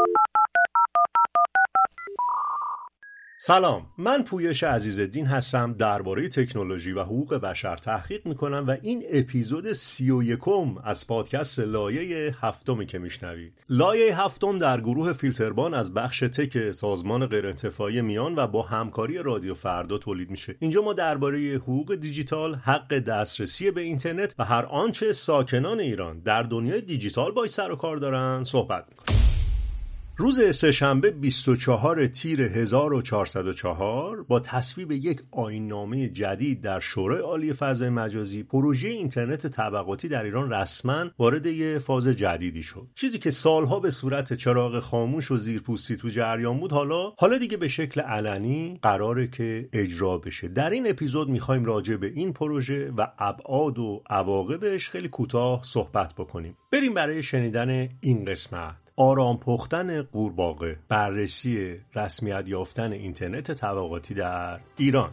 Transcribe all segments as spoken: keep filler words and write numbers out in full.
سلام، من پویش عزیزالدین هستم، درباره تکنولوژی و حقوق بشر تحقیق میکنم و این اپیزود سی و یکم از پادکست لایه هفتمی که میشنوید. لایه هفتم در گروه فیلتربان از بخش تک سازمان غیرانتفاعی میان و با همکاری رادیو فردا تولید میشه. اینجا ما درباره حقوق دیجیتال، حق دسترسی به اینترنت و هر آنچه ساکنان ایران در دنیای دیجیتال باهاش سر و کار دارن صحبت میکنیم. روز سه‌شنبه بیست و چهارم تیر هزار و چهارصد و چهار با تصویب یک آیین‌نامه جدید در شورای عالی فضای مجازی، پروژه اینترنت طبقاتی در ایران رسما وارد یک فاز جدیدی شد. چیزی که سالها به صورت چراغ خاموش و زیرپوستی تو جریان بود، حالا حالا دیگه به شکل علنی قراره که اجرا بشه. در این اپیزود می‌خوایم راجع به این پروژه و ابعاد و عواقبش خیلی کوتاه صحبت بکنیم. بریم برای شنیدن این قسمت. آرام پختن قورباغه، بررسی رسمیت یافتن اینترنت طبقاتی در ایران.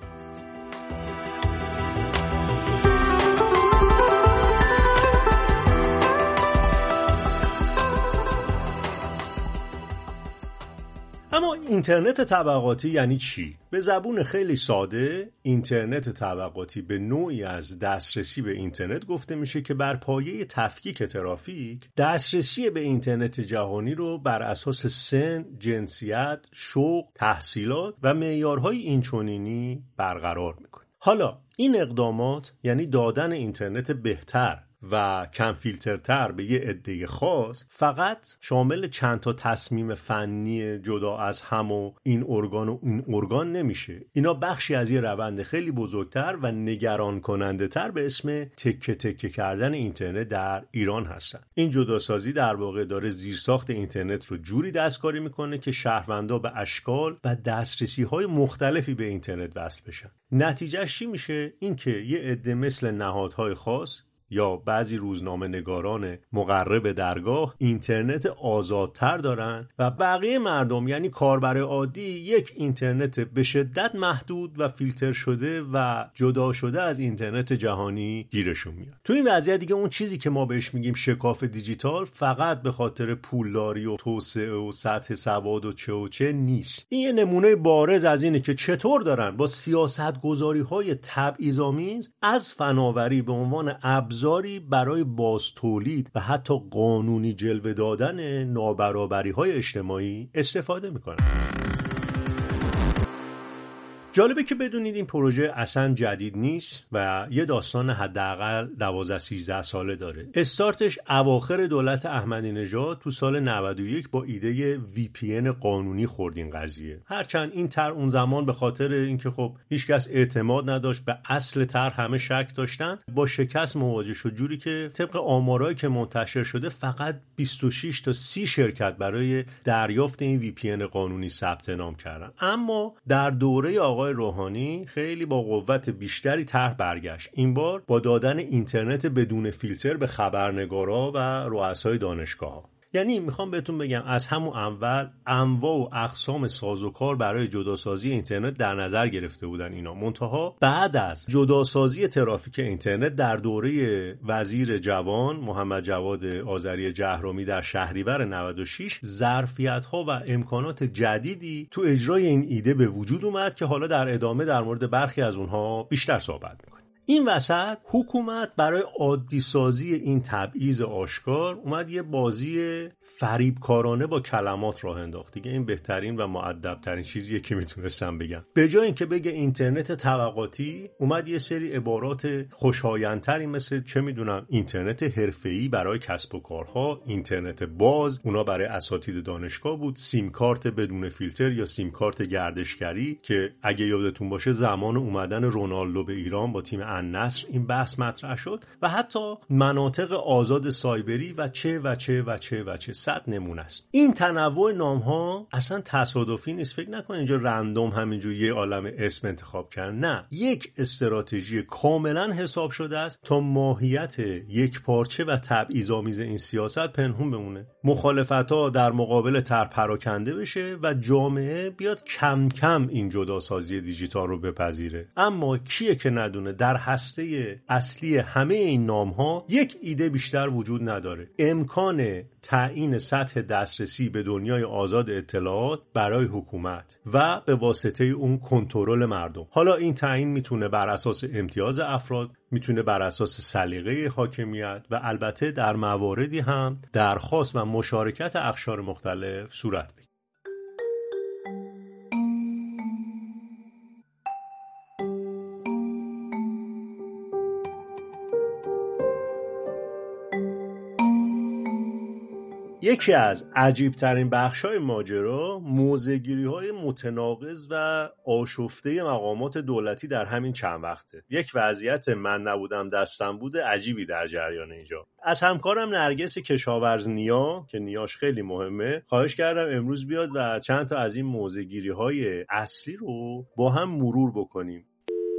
اما اینترنت طبقاتی یعنی چی؟ به زبون خیلی ساده، اینترنت طبقاتی به نوعی از دسترسی به اینترنت گفته میشه که بر پایه تفکیک ترافیک، دسترسی به اینترنت جهانی رو بر اساس سن، جنسیت، شغل، تحصیلات و معیارهای اینچنینی برقرار میکنه. حالا این اقدامات یعنی دادن اینترنت بهتر و کم فیلترتر به یه عده خاص فقط شامل چند تا تصمیم فنی جدا از هم و این ارگان و اون ارگان نمیشه. اینا بخشی از یه روند خیلی بزرگتر و نگران کننده تر به اسم تکه تکه کردن اینترنت در ایران هستن. این جداسازی در واقع داره زیرساخت اینترنت رو جوری دستکاری میکنه که شهروندا به اشکال و دسترسی های مختلفی به اینترنت وصل بشن. نتیجهش چی میشه؟ این که یه عده مثل نهادهای خاص یا بعضی روزنامه نگاران مقرب درگاه اینترنت آزادتر دارن و بقیه مردم یعنی کاربر عادی یک اینترنت به شدت محدود و فیلتر شده و جدا شده از اینترنت جهانی گیرشون میاد. تو این وضعیت دیگه اون چیزی که ما بهش میگیم شکاف دیجیتال فقط به خاطر پولداری و توسعه و سطح سواد و چه و چه نیست. این یه نمونه بارز از اینه که چطور دارن با سیاست‌گذاری‌های تبعیض‌آمیز از فناوری به عنوان ابزاری برای باز تولید و حتی قانونی جلوه دادن نابرابری‌های اجتماعی استفاده میکنن. جالبه که بدونید این پروژه اصلا جدید نیست و یه داستان حداقل دوازده سیزده ساله داره. استارتش اواخر دولت احمدی نژاد تو سال نود و یک با ایده وی پی ان قانونی خورد این قضیه. هرچند این طرح اون زمان به خاطر اینکه خب هیچکس اعتماد نداشت به اصل طرح، همه شک داشتن، با شکست مواجه شد، جوری که طبق آمارایی که منتشر شده فقط بیست و شش تا سی شرکت برای دریافت این وی پی ان قانونی ثبت نام کردن. اما در دوره آقای روحانی خیلی با قوت بیشتری طرح برگشت، این بار با دادن اینترنت بدون فیلتر به خبرنگارا و رؤسای دانشگاه‌ها. یعنی میخوام بهتون بگم از همون اول انواع و اقسام سازوکار برای جداسازی اینترنت در نظر گرفته بودن اینا. منتها بعد از جداسازی ترافیک اینترنت در دوره وزیر جوان محمد جواد آذری جهرمی در شهریور نود و شش، ظرفیت‌ها و امکانات جدیدی تو اجرای این ایده به وجود اومد که حالا در ادامه در مورد برخی از اونها بیشتر صحبت می‌کنیم. این وسط حکومت برای عادی سازی این تبعیض آشکار اومد یه بازی فریبکارانه با کلمات راه انداخت. دیگه این بهترین و مؤدب‌ترین چیزیه که میتونستم بگم. به جای اینکه بگه اینترنت طبقاتی، اومد یه سری عبارات خوشایندتری مثل چه میدونم اینترنت حرفه‌ای برای کسب و کارها، اینترنت باز اونا برای اساتید دانشگاه بود، سیم کارت بدون فیلتر یا سیم کارت گردشگری که اگه یادتون باشه زمان اومدن رونالدو به ایران با تیم النصر این بحث مطرح شد و حتی مناطق آزاد سایبری و چه و چه و چه و چه صد نمونه است. این تنوع نام ها اصلا تصادفی نیست. فکر نکن اینجا رندوم همینجور یه عالم اسم انتخاب کردن. نه، یک استراتژی کاملا حساب شده است تا ماهیت یک پارچه و تبعیض‌آمیز این سیاست پنهون بمونه. مخالفت‌ها در مقابل طرح پراکنده بشه و جامعه بیاد کم کم این جداسازی دیجیتال رو بپذیره. اما کیه که ندونه در هسته اصلی همه این نام‌ها یک ایده بیشتر وجود نداره: امکان تعیین سطح دسترسی به دنیای آزاد اطلاعات برای حکومت و به واسطه اون کنترل مردم. حالا این تعیین میتونه بر اساس امتیاز افراد، میتونه بر اساس سلیقه حاکمیت و البته در مواردی هم درخواست و مشارکت اقشار مختلف صورت بگیره. یکی از عجیبترین بخشای ماجرا موضع‌گیری‌های متناقض و آشفته مقامات دولتی در همین چند وقته. یک وضعیت من نبودم دستم بوده عجیبی در جریان اینجا. از همکارم نرگس کشاورز نیا که نیاش خیلی مهمه خواهش کردم امروز بیاد و چند تا از این موضع‌گیری‌های اصلی رو با هم مرور بکنیم.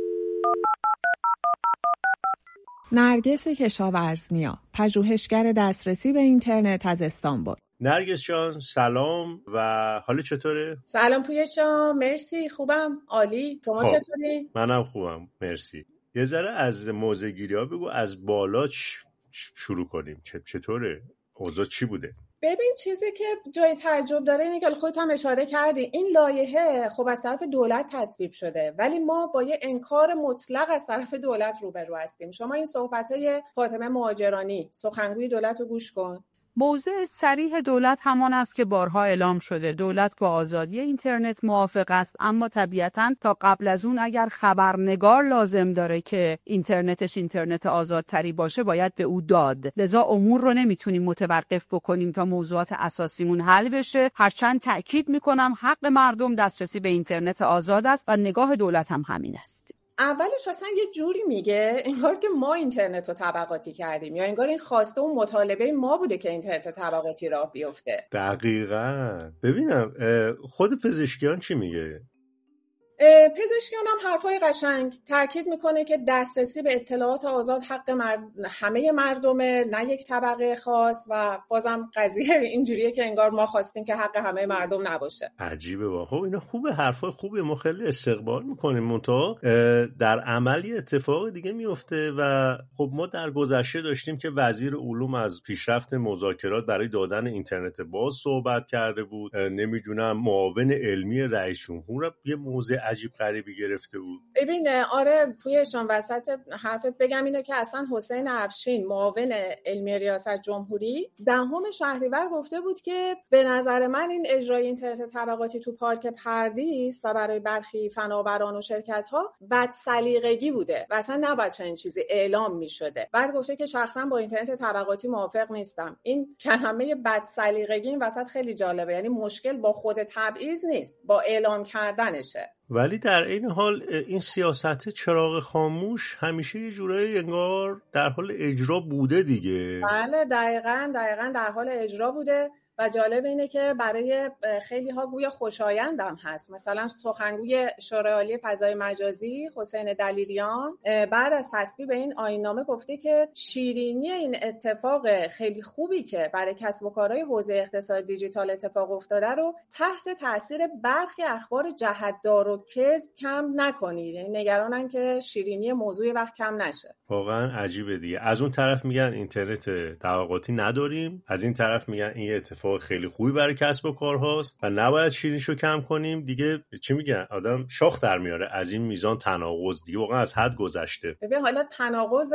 نرگس کشاورزنیا، پژوهشگر دسترسی به اینترنت از استانبول. نرگس جان سلام و حال چطوره؟ سلام پویش جان، مرسی، خوبم، عالی. شما چطوری؟ منم خوبم، مرسی. یه ذره از موضع‌گیری‌ها بگو، از بالا شروع کنیم. چطوره؟ اوضاع چی بوده؟ ببین، چیزی که جای تعجب داره اینه که خودت هم اشاره کردی این لایحه خب از طرف دولت تصویب شده، ولی ما با یه انکار مطلق از طرف دولت روبرو هستیم. شما این صحبت‌های فاطمه مهاجرانی سخنگوی دولت رو گوش کن. موضع صریح دولت همان است که بارها اعلام شده. دولت با آزادی اینترنت موافق است، اما طبیعتاً تا قبل از اون اگر خبرنگار لازم داره که اینترنتش اینترنت آزادتری باشه باید به او داد. لذا امور رو نمیتونیم متوقف بکنیم تا موضوعات اساسیمون حل بشه. هرچند تأکید میکنم حق مردم دسترسی به اینترنت آزاد است و نگاه دولت هم همین است. اولش اصلا یه جوری میگه انگار که ما اینترنت رو طبقاتی کردیم، یا انگار این خواسته و مطالبه ما بوده که اینترنت طبقاتی راه بیفته. دقیقاً. ببینم خود پزشکیان چی میگه؟ پزشکیان هم حرفای قشنگ تاکید میکنه که دسترسی به اطلاعات آزاد حق مرد... همه مردمه، نه یک طبقه خاص، و بازم قضیه اینجوریه که انگار ما خواستیم که حق همه مردم نباشه. عجیبه با. خب اینا خوبه، حرفای خوبه، ما خیلی استقبال میکنیم، منتها در عملی اتفاق دیگه میفته. و خب ما در گذشته داشتیم که وزیر علوم از پیشرفت مذاکرات برای دادن اینترنت باز صحبت کرده بود. نمیدونم معاون علمی رئیس جمهور یه موضع عجیب غریبی گرفته بود. ببین آره پویشان، وسط حرفت بگم اینه که اصلا حسین افشین معاون علمی ریاست جمهوری دهم شهریور گفته بود که به نظر من این اجرای اینترنت طبقاتی تو پارک پردیس و برای برخی فناوران و شرکت ها بد سلیقگی بوده و اصلا نباید چنین چیزی اعلام می شده. بعد گفته که شخصا با اینترنت طبقاتی موافق نیستم. این کلمه بد سلیقگی این وسط خیلی جالبه، یعنی مشکل با خود تبعیض نیست، با اعلام کردنشه. ولی در این حال این سیاست چراغ خاموش همیشه یه جورایی انگار در حال اجرا بوده دیگه. بله دقیقاً دقیقاً در حال اجرا بوده و جالب اینه که برای خیلی ها گویا خوشایندم هست. مثلا سخنگوی شورای عالی فضای مجازی حسین دلیریان بعد از تصویب این آیین‌نامه گفته که شیرینی این اتفاق خیلی خوبی که برای کسب و کارهای حوزه اقتصاد دیجیتال اتفاق افتاده رو تحت تاثیر برخی اخبار جهت‌دار و کذب کم نکنید. یعنی نگرانن که شیرینی موضوع وقت کم نشه. واقعا عجیبه دیگه. از اون طرف میگن اینترنت طبقاتی نداریم، از این طرف میگن این اتفاق خیلی خوبی برای کسب و کارهاست و نباید شیرینیشو کم کنیم. دیگه چی میگن، آدم شاخ در میاره از این میزان تناقض. دیگه واقعا از حد گذشته. ببین حالا تناقض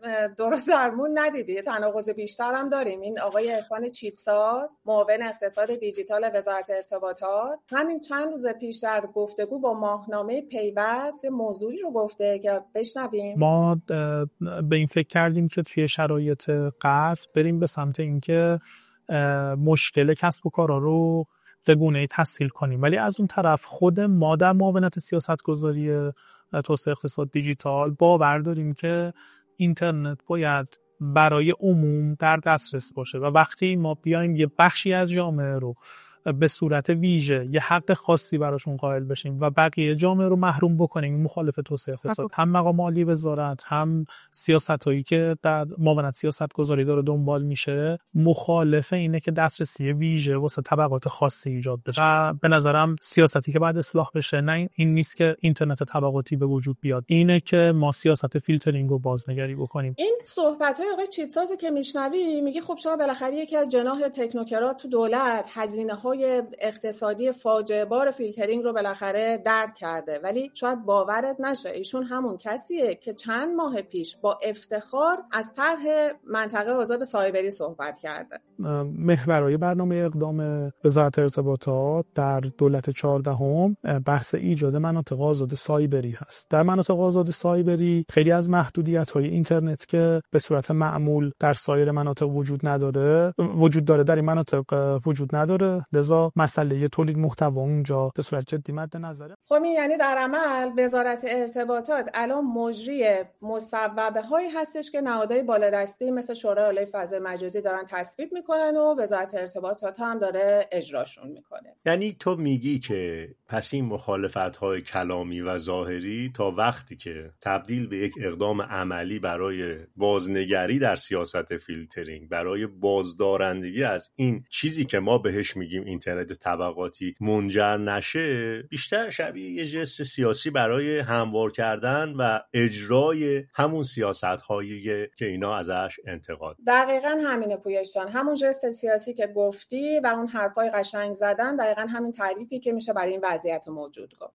درست درمون ندیدی، تناقض بیشتر هم داریم. این آقای احسان چیتساز معاون اقتصاد دیجیتال وزارت ارتباطات همین چند روز پیش در گفتگو با ماهنامه پیوست موضوعی رو گفته که بشنویم. ما به این فکر کردیم که توی شرایط قطع بریم به سمت اینکه مشکل کسب و کارا رو به گونه‌ای تسهیل کنیم، ولی از اون طرف خود ما در معاونت سیاستگذاری توسعه اقتصاد دیجیتال باور داریم که اینترنت باید برای عموم در دسترس باشه و وقتی ما بیایم یه بخشی از جامعه رو به صورت ویژه یه حق خاصی براشون قائل بشیم و بقیه جامعه رو محروم بکنیم، این مخالف توسعه اقتصاد. هم مقام مالی وزارت، هم سیاستایی که در معاونت سیاست گذاری داره دنبال میشه، مخالف اینه که دسترسی ویژه واسه طبقات خاصی ایجاد بشه. و به نظرم سیاستی که باید اصلاح بشه نه این نیست که اینترنت طبقاتی به وجود بیاد، اینه که ما سیاست فیلترینگ رو بازنگری بکنیم. این صحبت‌های آقای چیتسازی که میشنوی میگی خب شما بالاخره یکی از جناح تکنوکرات تو دولت هزینه‌های اقتصادی فاجعه بار فیلترینگ رو بالاخره درک کرده، ولی شاید باورت نشه ایشون همون کسیه که چند ماه پیش با افتخار از طرح منطقه آزاد سایبری صحبت کرده. محورای برنامه اقدام وزارت ارتباطات در دولت چهاردهم بحث ایجاد مناطق آزاد سایبری هست. در مناطق آزاد سایبری خیلی از محدودیت‌های اینترنت که به صورت معمول در سایر مناطق وجود نداره وجود داره در این مناطق وجود نداره، لذا مسئله تولید محتوا اونجا به صورت جدی مد نظره. خب این یعنی در عمل وزارت ارتباطات الان مجری مصوبه هایی هستش که نهادهای بالادستی مثل شورای عالی فضای مجازی دارن تصویب میکنن و وزارت ارتباطات هم داره اجراشون میکنه. یعنی تو میگی که پس این مخالفت‌های کلامی و ظاهری تا وقتی که تبدیل به یک اقدام عملی برای بازنگری در سیاست فیلترینگ، برای بازدارندگی از این چیزی که ما بهش میگیم اینترنت طبقاتی منجر نشه، بیشتر شبیه یه جست سیاسی برای هموار کردن و اجرای همون سیاست‌هایی که اینا ازش انتقاد. دقیقاً همینه پویش جان، همون جست سیاسی که گفتی و اون حرفای قشنگ زدن دقیقاً همین تعریفی که میشه برای این وضعیت موجود گفت.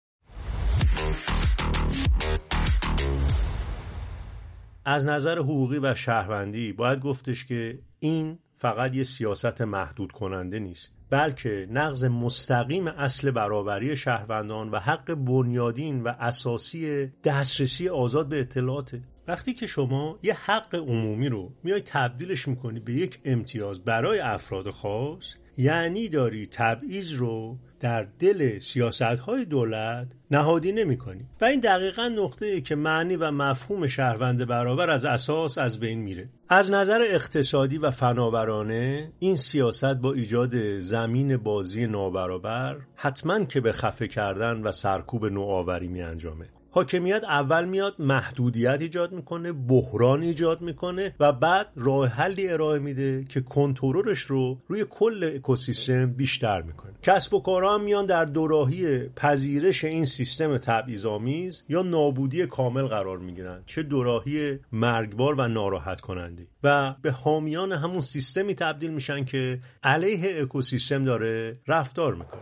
از نظر حقوقی و شهروندی باید گفتش که این فقط یه سیاست محدود کننده نیست، بلکه نقض مستقیم اصل برابری شهروندان و حق بنیادین و اساسی دسترسی آزاد به اطلاعاته. وقتی که شما یه حق عمومی رو میای تبدیلش میکنی به یک امتیاز برای افراد خاص، یعنی داری تبعیض رو در دل سیاست‌های دولت نهادی نمی‌کنی و این دقیقاً نقطه‌ای که معنی و مفهوم شهروند برابر از اساس از بین میره. از نظر اقتصادی و فناورانه این سیاست با ایجاد زمین بازی نابرابر حتماً که به خفه کردن و سرکوب نوآوری می‌انجامه. حاکمیت اول میاد محدودیت ایجاد میکنه، بحران ایجاد میکنه و بعد راه حلی ارائه میده که کنترلش رو روی کل اکوسیستم بیشتر میکنه. کسب و کارها هم میان در دوراهی پذیرش این سیستم تبعیض‌آمیز یا نابودی کامل قرار میگیرن، چه دوراهی مرگبار و ناراحت کننده، و به حامیان همون سیستمی تبدیل میشن که علیه اکوسیستم داره رفتار میکنه.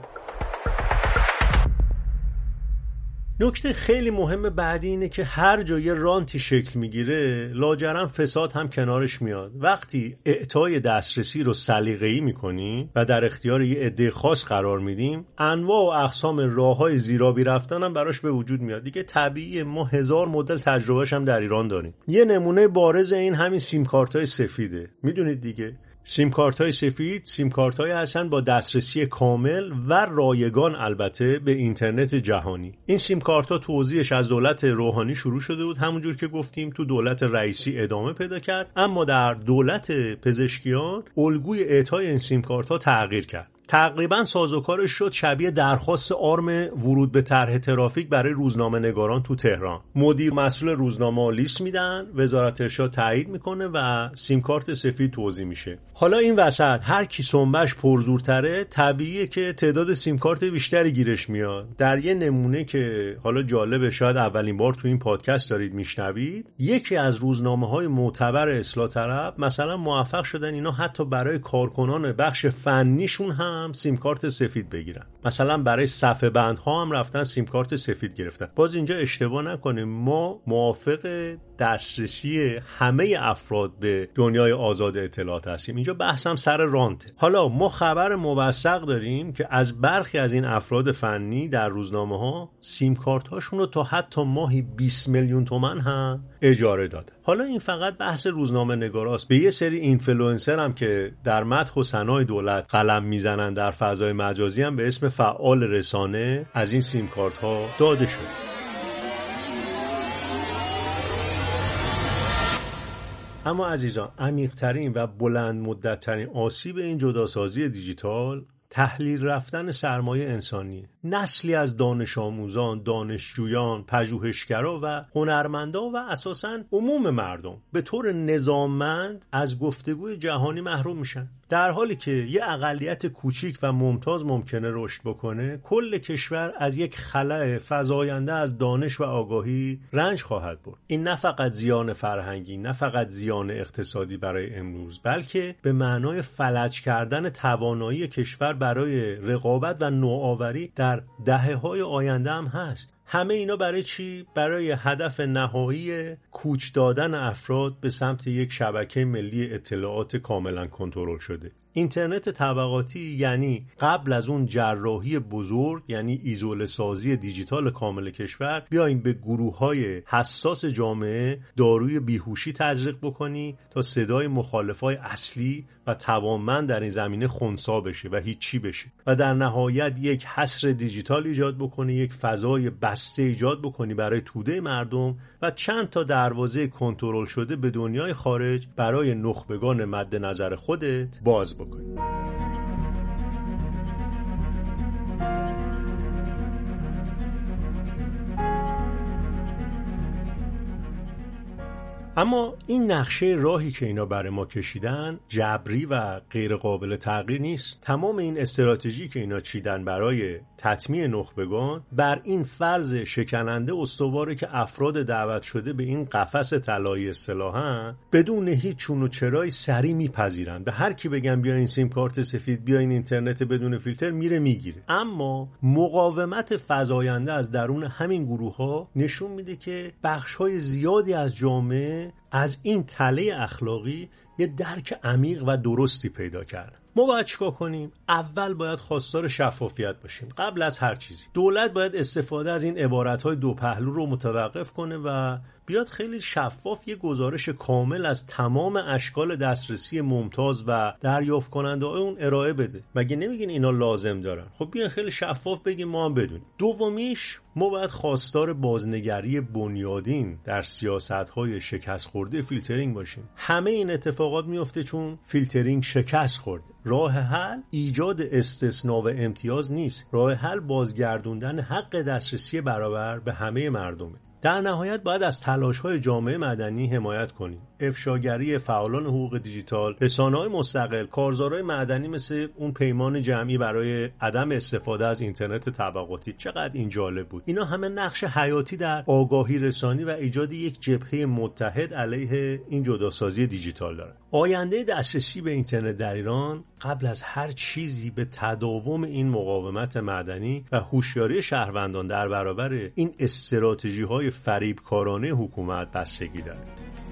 نکته خیلی مهم بعدی اینه که هر جا یه رانتی شکل میگیره لاجرم فساد هم کنارش میاد. وقتی اعطای دسترسی رو سلیقه‌ای میکنیم و در اختیار یه عده خاص قرار میدیم، انواع و اقسام راههای زیرابی رفتن هم براش به وجود میاد. دیگه طبیعیه، ما هزار مدل تجربهش هم در ایران داریم. یه نمونه بارز این همین سیم کارت‌های سفیده. میدونید دیگه سیم کارت های سفید سیم کارت های هستن با دسترسی کامل و رایگان البته به اینترنت جهانی. این سیم کارت ها توزیعش از دولت روحانی شروع شده بود، همونجور که گفتیم تو دولت رئیسی ادامه پیدا کرد، اما در دولت پزشکیان الگوی اعطای این سیم کارت ها تغییر کرد. تقریبا سازوکارش شد شبیه درخواست آرم ورود به طرح ترافیک برای روزنامه نگاران تو تهران. مدیر مسئول روزنامه لیست میدن، وزارت ارشاد تایید میکنه و سیم کارت سفید توزیع میشه. حالا این وسط هر کی سنبش پرزورتره طبیعیه که تعداد سیم کارت بیشتری گیرش میاد. در یه نمونه که حالا جالبه، شاید اولین بار تو این پادکست دارید میشنوید، یکی از روزنامه‌های معتبر اصلاح طلب مثلا موفق شدن اینا حتی برای کارکنان بخش فنیشون هم سیم کارت سفید بگیرن. مثلا برای صفحه بندها هم رفتن سیم کارت سفید گرفتن. باز اینجا اشتباه نکنیم، ما موافق دسترسی همه افراد به دنیای آزاد اطلاعات هستیم. اینجا بحثم سر رانته. حالا ما خبر موثق داریم که از برخی از این افراد فنی در روزنامه ها سیم کارت هاشون رو تا حتی ماهی بیست میلیون تومان هم اجاره دادن. حالا این فقط بحث روزنامه نگاراست. به یه سری اینفلوئنسر هم که در مدح و ثنای دولت قلم میزنن در فضای مجازی هم به اسم فعال رسانه از این سیم کارت ها داده شد. اما عزیزان، عمیق‌ترین و بلند مدت‌ترین آسیب این جداسازی دیجیتال تحلیل رفتن سرمایه انسانی. نسلی از دانش آموزان، دانشجویان، پژوهشگرا و هنرمندا و اساساً عموم مردم به طور نظاممند از گفتگوی جهانی محروم میشن. در حالی که یه اقلیت کوچیک و ممتاز ممکنه رشد بکنه، کل کشور از یک خلأ فزاینده از دانش و آگاهی رنج خواهد برد. این نه فقط زیان فرهنگی، نه فقط زیان اقتصادی برای امروز، بلکه به معنای فلج کردن توانایی کشور برای رقابت و نوآوری در دهه‌های آینده هم هست. همه اینا برای چی؟ برای هدف نهایی کوچ دادن افراد به سمت یک شبکه ملی اطلاعات کاملا کنترل شده. اینترنت طبقاتی یعنی قبل از اون جراحی بزرگ، یعنی ایزوله سازی دیجیتال کامل کشور، بیایم به گروه‌های حساس جامعه داروی بیهوشی تزریق بکنی تا صدای مخالفای اصلی و توانمند در این زمینه خنثی بشه و هیچی بشه و در نهایت یک حصر دیجیتال ایجاد بکنی، یک فضای بسته ایجاد بکنی برای توده مردم و چند تا دروازه کنترل شده به دنیای خارج برای نخبگان مد نظر خودت باز بکنی. اما این نقشه راهی که اینا برای ما کشیدن جبری و غیر قابل تغییر نیست. تمام این استراتژی که اینا چیدن برای تطمیع نخبگان بر این فرض شکننده استواره که افراد دعوت شده به این قفس طلایی اصطلاحاً بدون هیچ چون و چرای سری میپذیرن. به هر کی بگن بیا این سیم کارت سفید، بیا این اینترنت بدون فیلتر، میره میگیره. اما مقاومت فزاینده از درون همین گروه‌ها نشون میده که بخش‌های زیادی از جامعه از این تله اخلاقی یه درک عمیق و درستی پیدا کردن. ما باید چیکار کنیم؟ اول باید خواستار شفافیت باشیم. قبل از هر چیزی دولت باید استفاده از این عبارت‌های دو پهلو رو متوقف کنه و بیاد خیلی شفاف یه گزارش کامل از تمام اشکال دسترسی ممتاز و دریافت کننده های اون ارائه بده. مگه نمیگین اینا لازم دارن؟ خب بیان خیلی شفاف بگیم ما هم بدونیم. دومیش ما باید خواستار بازنگری بنیادین در سیاست‌های شکست خورده فیلترینگ باشیم. همه این اتفاقات میفته چون فیلترینگ شکست خورده. راه حل ایجاد استثناء و امتیاز نیست. راه حل بازگردوندن حق دسترسی برابر به همه مردمه. در نهایت باید از تلاش‌های جامعه مدنی حمایت کنیم. افشاگری فعالان حقوق دیجیتال، رسانه‌های مستقل، کارزارهای مدنی مثل اون پیمان جمعی برای عدم استفاده از اینترنت طبقاتی، چقدر این جالب بود. اینا همه نقش حیاتی در آگاهی رسانی و ایجاد یک جبهه متحد علیه این جداسازی دیجیتال دارن. آینده دسترسی به اینترنت در ایران قبل از هر چیزی به تداوم این مقاومت مدنی و هوشیاری شهروندان در برابر این استراتژی‌های فریبکارانه حکومت بستگی داره.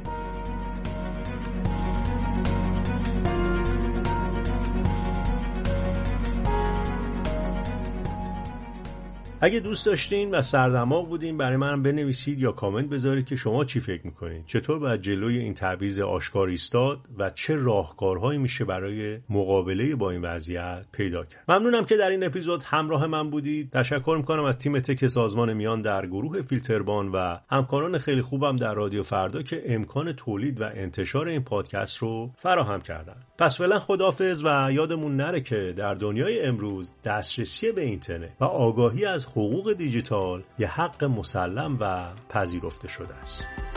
اگه دوست داشتین و سردماغ بودین برای من بنویسید یا کامنت بذارید که شما چی فکر میکنین. چطور باید جلوی این تبعیض آشکار ایستاد و چه راهکارهایی میشه برای مقابله با این وضعیت پیدا کرد. ممنونم که در این اپیزود همراه من بودید. تشکر میکنم از تیم تک سازمان میان در گروه فیلتربان و همکاران خیلی خوبم در رادیو فردا که امکان تولید و انتشار این پادکست رو فراهم کردن. پس فعلا خداحافظ و یادمون نره که در دنیای امروز دسترسی به اینترنت و آگاهی از حقوق دیجیتال یه حق مسلم و پذیرفته شده است.